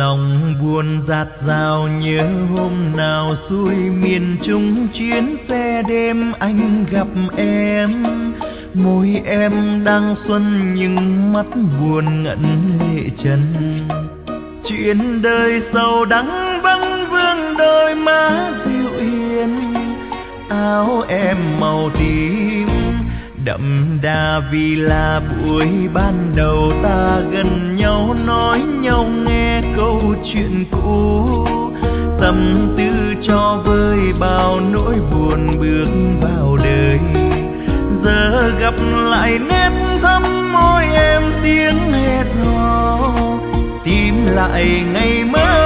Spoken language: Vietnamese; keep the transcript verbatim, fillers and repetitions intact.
Lòng buồn dạt dào nhớ hôm nào xuôi miền Trung chuyến xe đêm anh gặp em. Môi em đang xuân nhưng mắt buồn ngẩn lệ trần. Chuyện đời sầu đắng vắng vương đôi má dịu hiền. Áo em màu tím đậm đà vì là buổi ban đầu ta gần nhau nói nhau nghe câu chuyện cũ. Tâm tư cho vơi bao nỗi buồn bước vào đời. Giờ gặp lại nét thắm môi em tiếng hẹn hò, tìm lại ngày mới